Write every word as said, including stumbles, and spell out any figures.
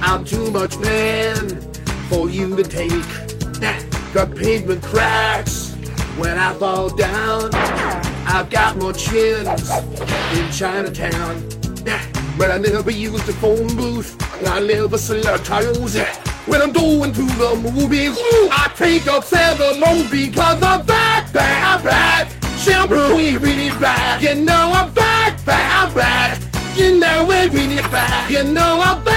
I'm too much man for you to take. Nah, got pavement cracks when I fall down. I've got more chins in Chinatown. Nah, but I never use the phone booth. I never select titles. When I'm going to the movies, I take up seven loans because I'm back, back, back. Shampoo, we really bad. You know I'm back, back, back. You know we're really bad. You know I'm back.